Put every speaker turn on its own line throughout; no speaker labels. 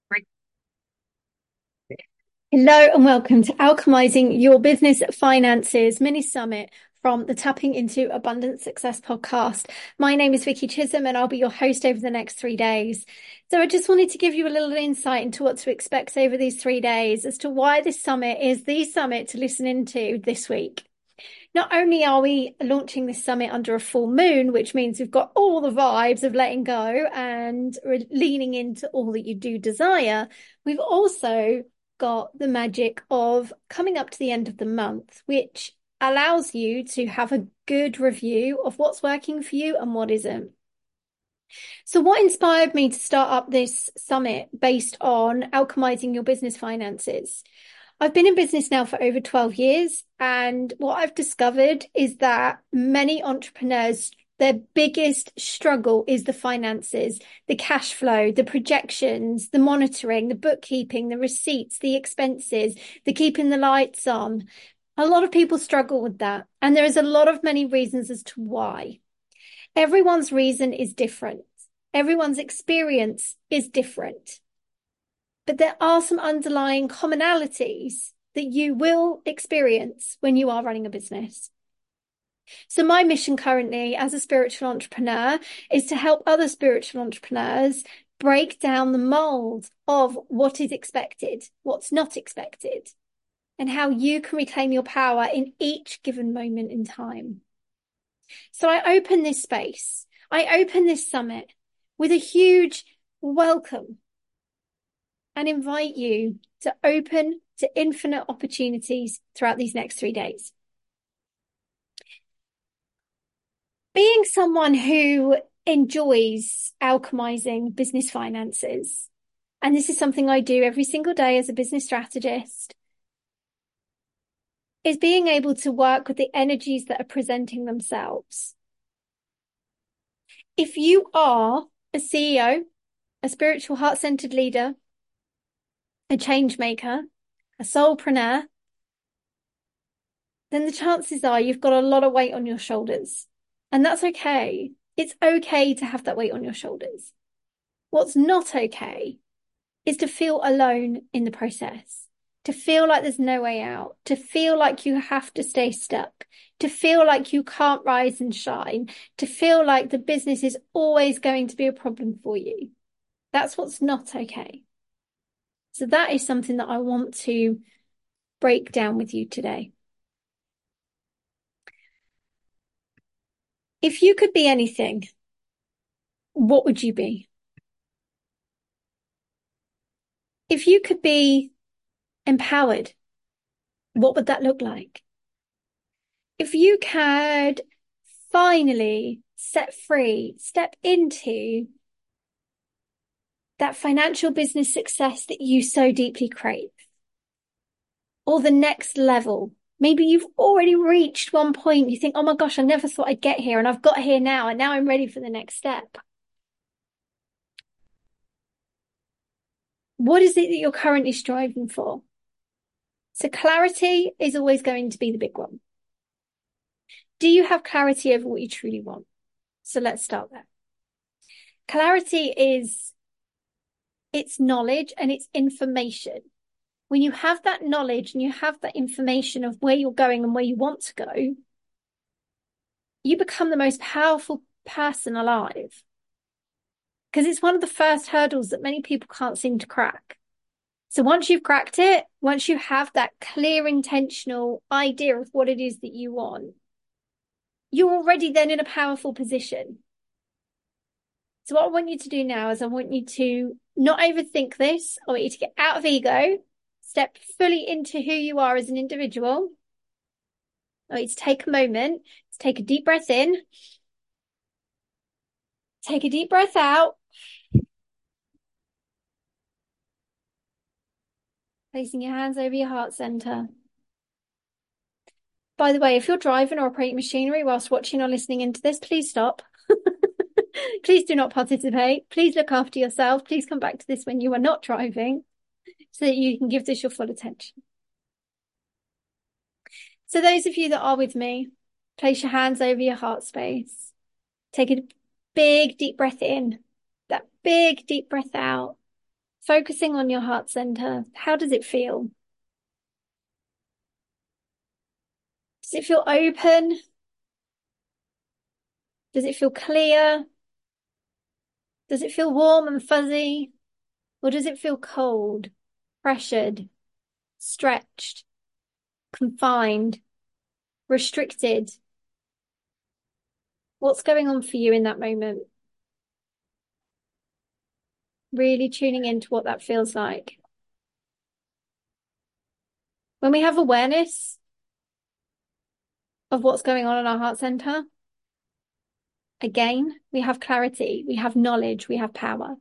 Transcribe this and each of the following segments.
Hello and welcome to Alchemizing Your Business Finances mini summit from the Tapping into Abundant Success podcast. My name is Vicky Chisholm and I'll be your host over the next 3 days. So I just wanted to give you a little insight into what to expect over these 3 days as to why this summit is the summit to listen into this week. Not only are we launching this summit under a full moon, which means we've got all the vibes of letting go and leaning into all that you do desire, we've also got the magic of coming up to the end of the month, which allows you to have a good review of what's working for you and what isn't. So what inspired me to start up this summit based on alchemizing your business finances? I've been in business now for over 12 years, and what I've discovered is that many entrepreneurs, their biggest struggle is the finances, the cash flow, the projections, the monitoring, the bookkeeping, the receipts, the expenses, the keeping the lights on. A lot of people struggle with that, and there is a lot of many reasons as to why. Everyone's reason is different. Everyone's experience is different. But there are some underlying commonalities that you will experience when you are running a business. So my mission currently as a spiritual entrepreneur is to help other spiritual entrepreneurs break down the mold of what is expected, what's not expected, and how you can reclaim your power in each given moment in time. So I open this space, I open this summit with a huge welcome and invite you to open to infinite opportunities throughout these next 3 days. Being someone who enjoys alchemizing business finances, and this is something I do every single day as a business strategist, is being able to work with the energies that are presenting themselves. If you are a CEO, a spiritual heart-centered leader, a change maker, a soulpreneur, then the chances are you've got a lot of weight on your shoulders. And that's okay. It's okay to have that weight on your shoulders. What's not okay is to feel alone in the process, to feel like there's no way out, to feel like you have to stay stuck, to feel like you can't rise and shine, to feel like the business is always going to be a problem for you. That's what's not okay. So that is something that I want to break down with you today. If you could be anything, what would you be? If you could be empowered, what would that look like? If you could finally set free, step into that financial business success that you so deeply crave, or the next level, maybe you've already reached one point, you think, oh my gosh, I never thought I'd get here, and I've got here now, and now I'm ready for the next step. What is it that you're currently striving for? So clarity is always going to be the big one. Do you have clarity over what you truly want? So let's start there. Clarity is it's knowledge and it's information. When you have that knowledge and you have that information of where you're going and where you want to go, you become the most powerful person alive. Because it's one of the first hurdles that many people can't seem to crack. So once you've cracked it, once you have that clear, intentional idea of what it is that you want, you're already then in a powerful position. So what I want you to do now is I want you to not overthink this. I want you to get out of ego, step fully into who you are as an individual. I want you to take a moment, to take a deep breath in, take a deep breath out, placing your hands over your heart center. By the way, if you're driving or operating machinery whilst watching or listening into this, please stop. Please do not participate. Please look after yourself. Please come back to this when you are not driving so that you can give this your full attention. So those of you that are with me, place your hands over your heart space. Take a big, deep breath in, that big, deep breath out. Focusing on your heart center, how does it feel? Does it feel open? Does it feel clear? Does it feel warm and fuzzy? Or does it feel cold, pressured, stretched, confined, restricted? What's going on for you in that moment? Really tuning into what that feels like. When we have awareness of what's going on in our heart center, again, we have clarity, we have knowledge, we have power.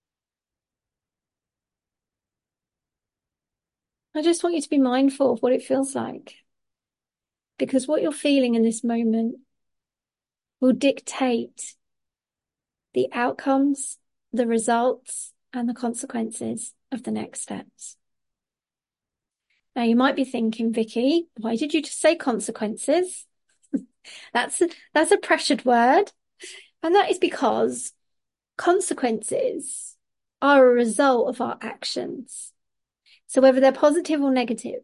I just want you to be mindful of what it feels like, because what you're feeling in this moment will dictate the outcomes, the results, and the consequences of the next steps. Now, you might be thinking, Vicky, why did you just say consequences? That's a pressured word. And that is because consequences are a result of our actions. So whether they're positive or negative,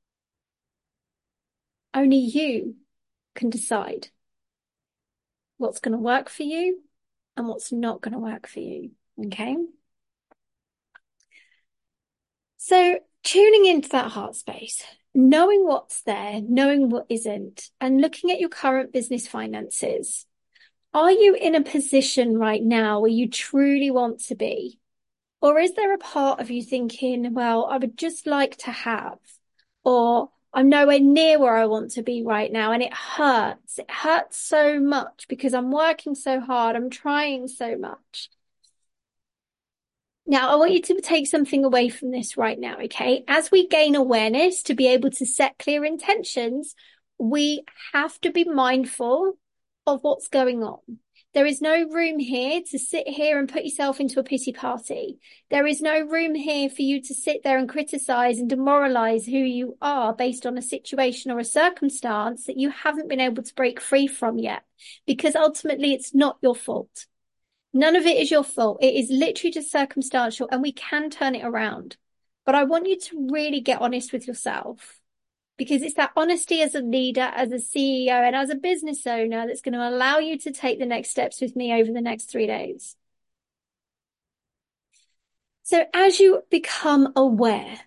only you can decide what's going to work for you and what's not going to work for you. Okay? So tuning into that heart space, knowing what's there, knowing what isn't, and looking at your current business finances. Are you in a position right now where you truly want to be? Or is there a part of you thinking, well, I would just like to have, or I'm nowhere near where I want to be right now, and it hurts. It hurts so much because I'm working so hard. I'm trying so much. Now, I want you to take something away from this right now, okay? As we gain awareness to be able to set clear intentions, we have to be mindful of what's going on. There is no room here to sit here and put yourself into a pity party. There is no room here for you to sit there and criticize and demoralize who you are based on a situation or a circumstance that you haven't been able to break free from yet, because ultimately it's not your fault. None of it is your fault. It is literally just circumstantial, and we can turn it around. But I want you to really get honest with yourself, because it's that honesty as a leader, as a CEO, and as a business owner that's going to allow you to take the next steps with me over the next 3 days. So as you become aware,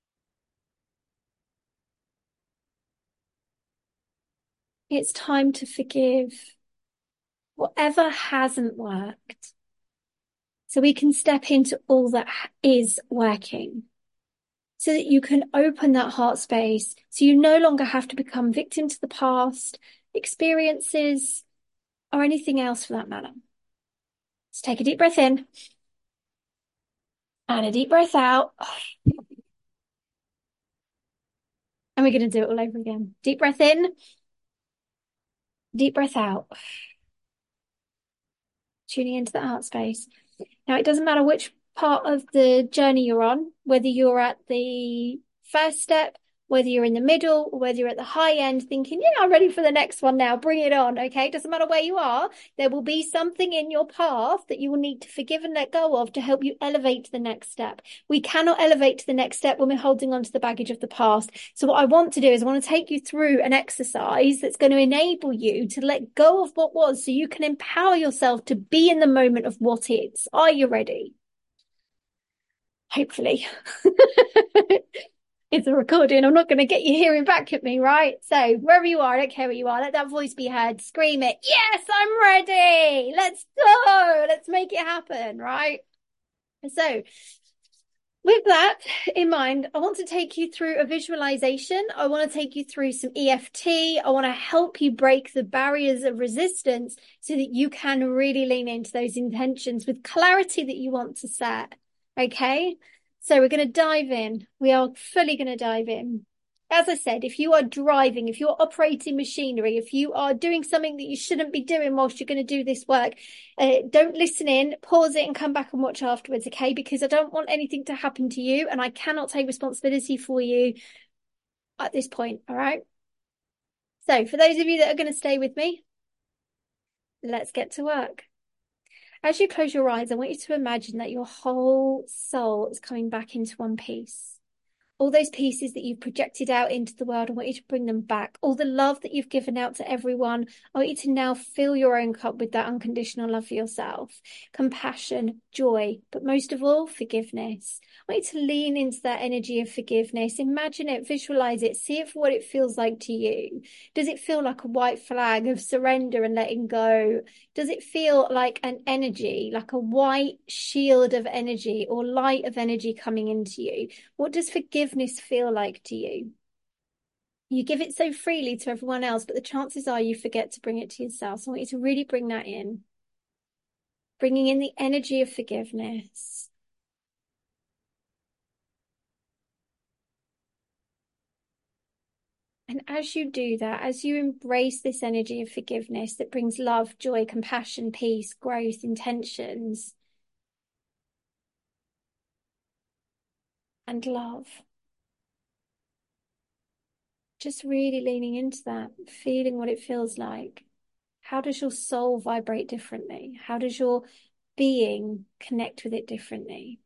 it's time to forgive whatever hasn't worked, so we can step into all that is working, so that you can open that heart space, so you no longer have to become victim to the past, experiences, or anything else for that matter. Let's take a deep breath in and a deep breath out. And we're going to do it all over again. Deep breath in, deep breath out. Tuning into the heart space. Now, it doesn't matter which part of the journey you're on, whether you're at the first step, whether you're in the middle, or whether you're at the high end thinking, yeah, I'm ready for the next one now, bring it on, okay? It doesn't matter where you are. There will be something in your path that you will need to forgive and let go of to help you elevate to the next step. We cannot elevate to the next step when we're holding on to the baggage of the past. So what I want to do is I want to take you through an exercise that's going to enable you to let go of what was, so you can empower yourself to be in the moment of what is. Are you ready? Hopefully. It's a recording. I'm not going to get you hearing back at me, right? So wherever you are, I don't care where you are. Let that voice be heard. Scream it. Yes, I'm ready. Let's go. Let's make it happen, right? So with that in mind, I want to take you through a visualization. I want to take you through some EFT. I want to help you break the barriers of resistance so that you can really lean into those intentions with clarity that you want to set. Okay? So we're going to dive in. We are fully going to dive in. As I said, if you are driving, if you're operating machinery, if you are doing something that you shouldn't be doing whilst you're going to do this work, don't listen in, pause it and come back and watch afterwards, okay? Because I don't want anything to happen to you, and I cannot take responsibility for you at this point, all right? So for those of you that are going to stay with me, let's get to work. As you close your eyes, I want you to imagine that your whole soul is coming back into one piece. All those pieces that you've projected out into the world, I want you to bring them back. All the love that you've given out to everyone, I want you to now fill your own cup with that unconditional love for yourself, compassion, joy, but most of all, forgiveness. I want you to lean into that energy of forgiveness. Imagine it, visualize it, see it for what it feels like to you. Does it feel like a white flag of surrender and letting go? Does it feel like an energy, like a white shield of energy or light of energy coming into you? What does forgiveness feel like to you? You give it so freely to everyone else, but the chances are you forget to bring it to yourself. So I want you to really bring that in, bringing in the energy of forgiveness. And as you do that, as you embrace this energy of forgiveness that brings love, joy, compassion, peace, growth, intentions, and love, just really leaning into that, feeling what it feels like. How does your soul vibrate differently? How does your being connect with it differently?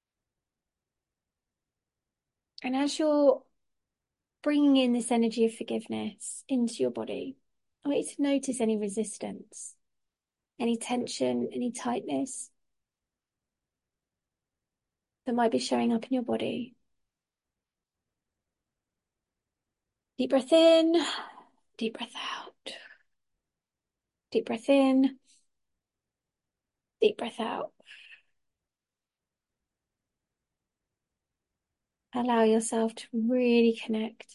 And as you're bringing in this energy of forgiveness into your body, I want you to notice any resistance, any tension, any tightness that might be showing up in your body. Deep breath in, deep breath out. Deep breath in, deep breath out. Allow yourself to really connect.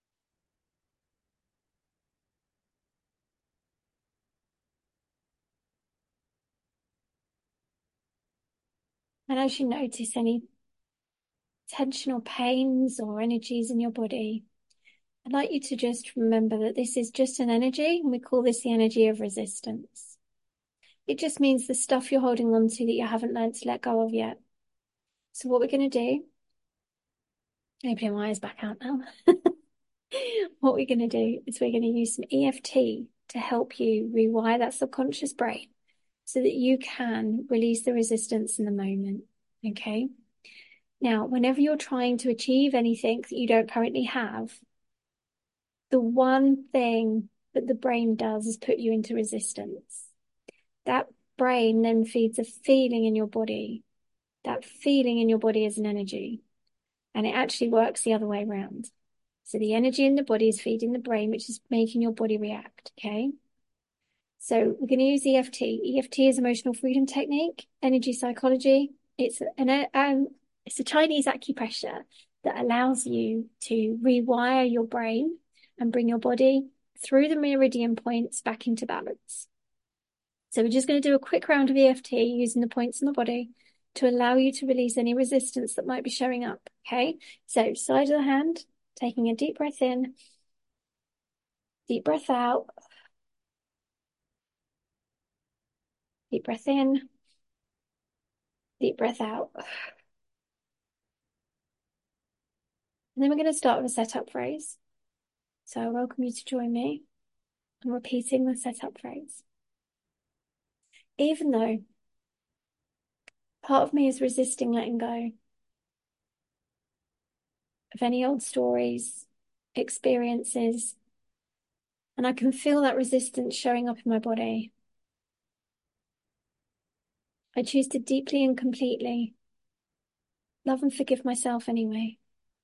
And as you notice any tension or pains or energies in your body, I'd like you to just remember that this is just an energy, and we call this the energy of resistance. It just means the stuff you're holding on to that you haven't learned to let go of yet. So what we're going to do, opening my eyes back out now. What we're going to do is we're going to use some EFT to help you rewire that subconscious brain so that you can release the resistance in the moment. Okay. Now, whenever you're trying to achieve anything that you don't currently have, the one thing that the brain does is put you into resistance. That brain then feeds a feeling in your body. That feeling in your body is an energy, and it actually works the other way around. So the energy in the body is feeding the brain, which is making your body react. Okay. So we're going to use EFT. EFT is emotional freedom technique, energy psychology. It's a Chinese acupressure that allows you to rewire your brain and bring your body through the meridian points back into balance. So we're just going to do a quick round of EFT using the points in the body to allow you to release any resistance that might be showing up. Okay. So side of the hand, taking a deep breath in, deep breath out, deep breath in, deep breath out. And then we're going to start with a setup phrase. So I welcome you to join me in repeating the setup phrase. Even though part of me is resisting letting go of any old stories, experiences, and I can feel that resistance showing up in my body, I choose to deeply and completely love and forgive myself anyway.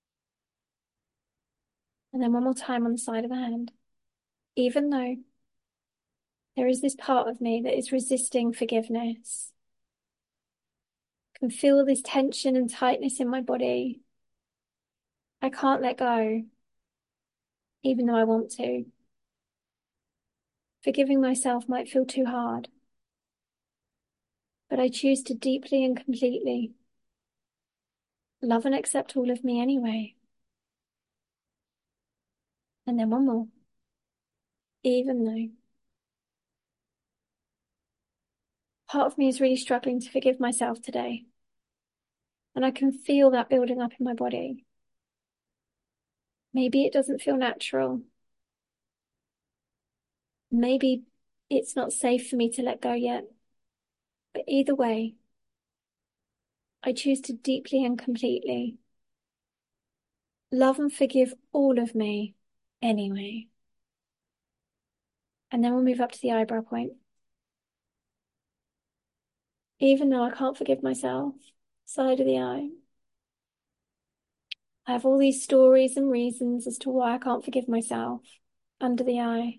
And then one more time on the side of the hand. Even though there is this part of me that is resisting forgiveness, I can feel this tension and tightness in my body. I can't let go, even though I want to. Forgiving myself might feel too hard, but I choose to deeply and completely love and accept all of me anyway. And then one more. Even though part of me is really struggling to forgive myself today, and I can feel that building up in my body. Maybe it doesn't feel natural. Maybe it's not safe for me to let go yet. But either way, I choose to deeply and completely love and forgive all of me anyway. And then we'll move up to the eyebrow point. Even though I can't forgive myself, side of the eye. I have all these stories and reasons as to why I can't forgive myself, under the eye.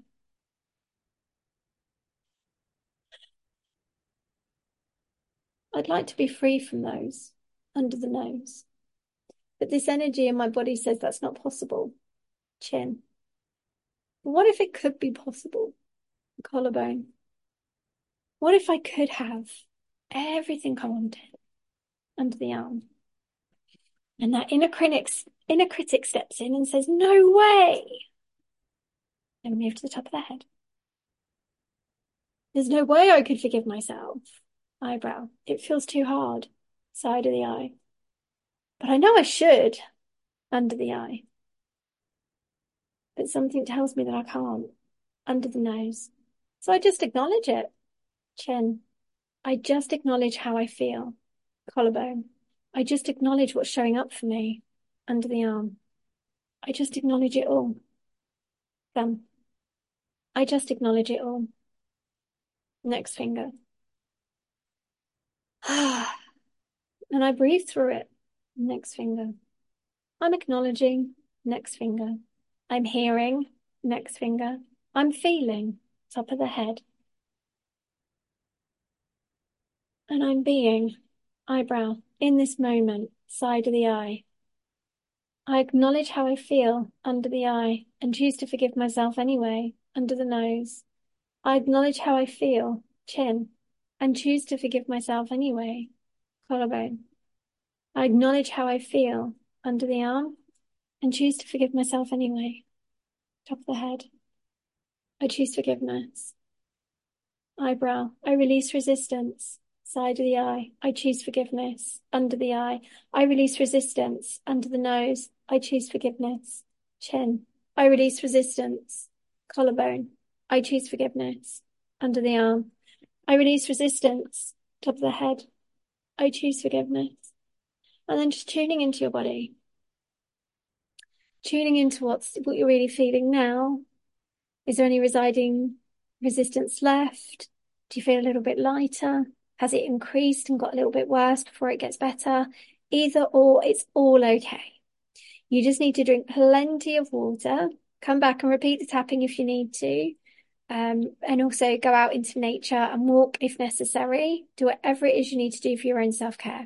I'd like to be free from those, under the nose. But this energy in my body says that's not possible, chin. But what if it could be possible, collarbone? What if I could have everything I wanted, under the arm? And that inner critic steps in and says, no way. And move to the top of the head. There's no way I could forgive myself. Eyebrow. It feels too hard. Side of the eye. But I know I should. Under the eye. But something tells me that I can't. Under the nose. So I just acknowledge it. Chin. I just acknowledge how I feel. Collarbone. I just acknowledge what's showing up for me. Under the arm. I just acknowledge it all. Thumb. I just acknowledge it all. Next finger. And I breathe through it. Next finger. I'm acknowledging. Next finger. I'm hearing. Next finger. I'm feeling. Top of the head. And I'm being. Eyebrow. In this moment. Side of the eye. I acknowledge how I feel. Under the eye. And choose to forgive myself anyway. Under the nose. I acknowledge how I feel. Chin. And choose to forgive myself anyway. Collarbone. I acknowledge how I feel. Under the arm. And choose to forgive myself anyway. Top of the head. I choose forgiveness. Eyebrow. I release resistance. Side of the eye. I choose forgiveness. Under the eye. I release resistance. Under the nose. I choose forgiveness. Chin. I release resistance. Collarbone. I choose forgiveness. Under the arm. I release resistance. Top of the head. I choose forgiveness. And then just tuning into your body. Tuning into what you're really feeling now. Is there any residing resistance left? Do you feel a little bit lighter? Has it increased and got a little bit worse before it gets better? Either or, it's all okay. You just need to drink plenty of water. Come back and repeat the tapping if you need to. And also go out into nature and walk if necessary. Do whatever it is you need to do for your own self-care.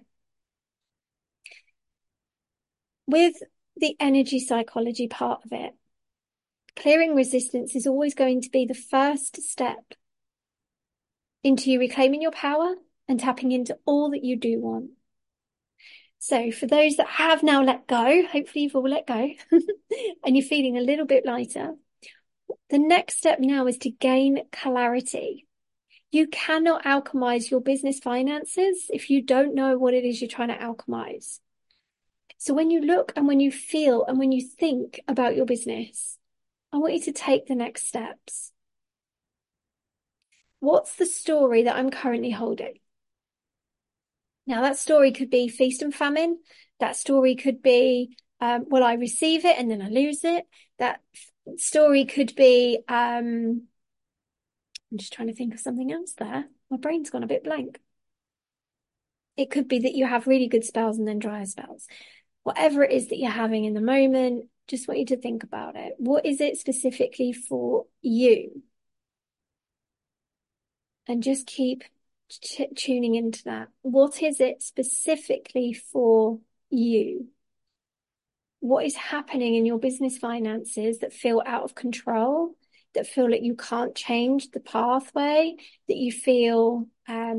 With the energy psychology part of it, clearing resistance is always going to be the first step into you reclaiming your power and tapping into all that you do want. So for those that have now let go, hopefully you've all let go and you're feeling a little bit lighter, the next step now is to gain clarity. You cannot alchemize your business finances if you don't know what it is you're trying to alchemize. So when you look and when you feel and when you think about your business, I want you to take the next steps. What's the story that I'm currently holding? Now, that story could be feast and famine. That story could be, well, I receive it and then I lose it. That story could be, I'm just trying to think of something else there. My brain's gone a bit blank. It could be that you have really good spells and then drier spells. Whatever it is that you're having in the moment, just want you to think about it. What is it specifically for you? And just keep tuning into that. What is it specifically for you? What is happening in your business finances that feel out of control, that feel like you can't change the pathway, that you feel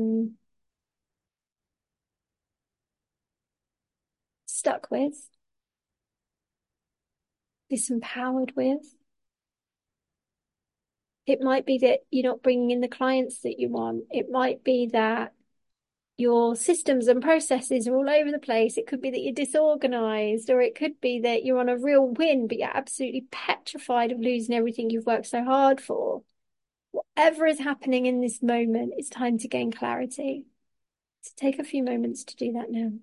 stuck with, disempowered with? It might be that you're not bringing in the clients that you want. It might be that your systems and processes are all over the place. It could be that you're disorganized, or it could be that you're on a real win, but you're absolutely petrified of losing everything you've worked so hard for. Whatever is happening in this moment, it's time to gain clarity. So take a few moments to do that now.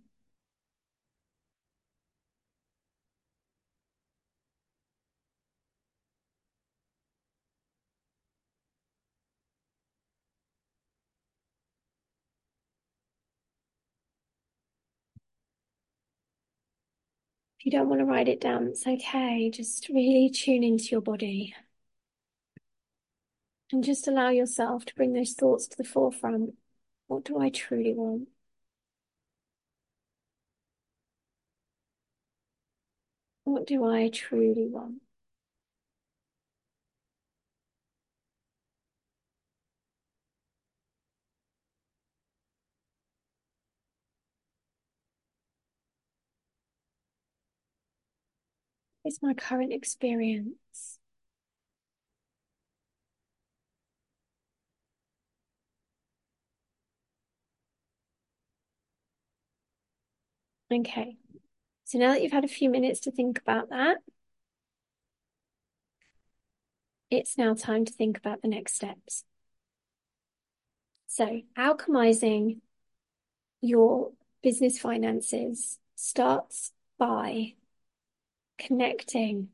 If you don't want to write it down, it's okay. Just really tune into your body and just allow yourself to bring those thoughts to the forefront. What do I truly want? What do I truly want? It's my current experience. Okay. So now that you've had a few minutes to think about that, it's now time to think about the next steps. So, alchemizing your business finances starts by connecting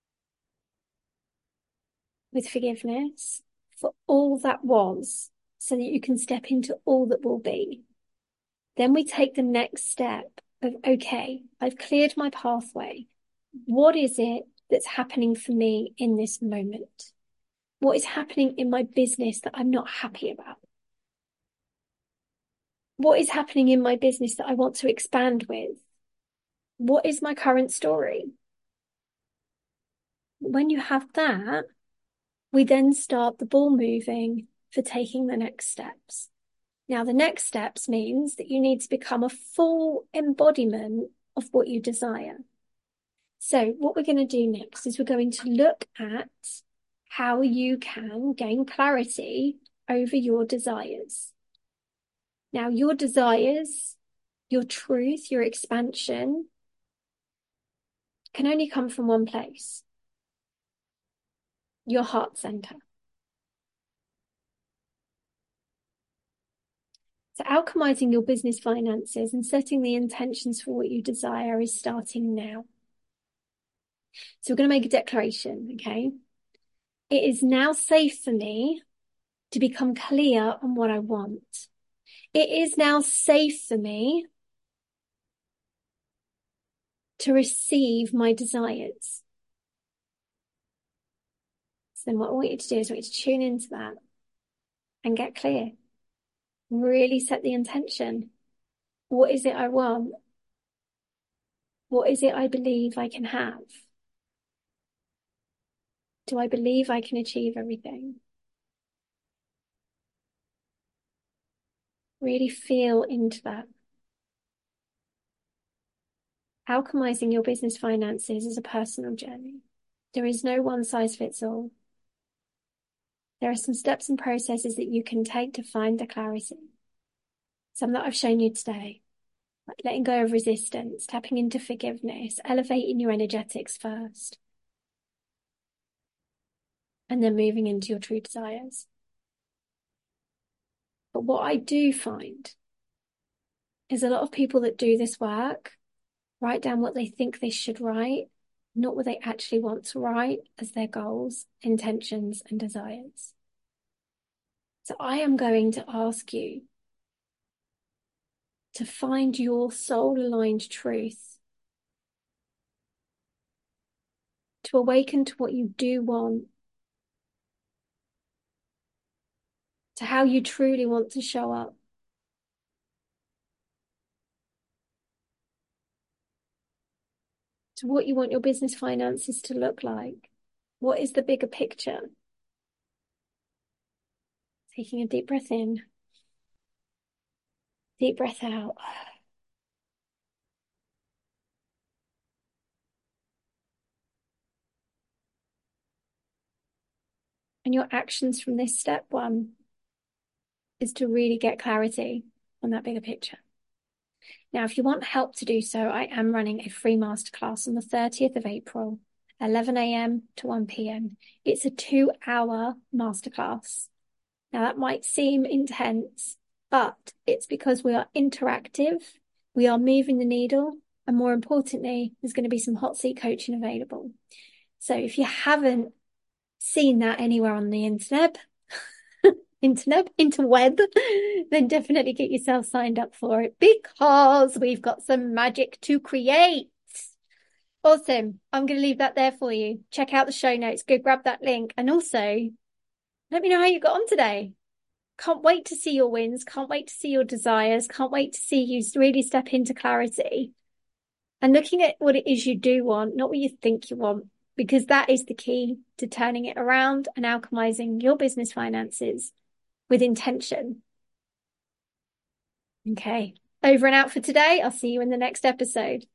with forgiveness for all that was so that you can step into all that will be. Then we take the next step of, okay, I've cleared my pathway. What is it that's happening for me in this moment? What is happening in my business that I'm not happy about? What is happening in my business that I want to expand with? What is my current story? When you have that, we then start the ball moving for taking the next steps. Now, the next steps means that you need to become a full embodiment of what you desire. So what we're going to do next is we're going to look at how you can gain clarity over your desires. Now, your desires, your truth, your expansion can only come from one place, your heart center. So alchemizing your business finances and setting the intentions for what you desire is starting now. So we're going to make a declaration, okay? It is now safe for me to become clear on what I want. It is now safe for me to receive my desires. So then what I want you to do is I want you to tune into that and get clear. Really set the intention. What is it I want? What is it I believe I can have? Do I believe I can achieve everything? Really feel into that. Alchemizing your business finances is a personal journey. There is no one size fits all. There are some steps and processes that you can take to find the clarity. Some that I've shown you today, like letting go of resistance, tapping into forgiveness, elevating your energetics first, and then moving into your true desires. But what I do find is a lot of people that do this work write down what they think they should write, not what they actually want to write as their goals, intentions, and desires. So I am going to ask you to find your soul-aligned truth, to awaken to what you do want, to how you truly want to show up. To what you want your business finances to look like. What is the bigger picture? Taking a deep breath in, deep breath out. And your actions from this step one is to really get clarity on that bigger picture. Now, if you want help to do so, I am running a free masterclass on the 30th of April, 11 a.m. to 1 p.m. It's a 2-hour masterclass. Now, that might seem intense, but it's because we are interactive, we are moving the needle, and more importantly, there's going to be some hot seat coaching available. So if you haven't seen that anywhere on the interweb, then definitely get yourself signed up for it because we've got some magic to create. Awesome. I'm going to leave that there for you. Check out the show notes. Go grab that link. And also, let me know how you got on today. Can't wait to see your wins. Can't wait to see your desires. Can't wait to see you really step into clarity and looking at what it is you do want, not what you think you want, because that is the key to turning it around and alchemizing your business finances with intention. Okay. Over and out for today. I'll see you in the next episode.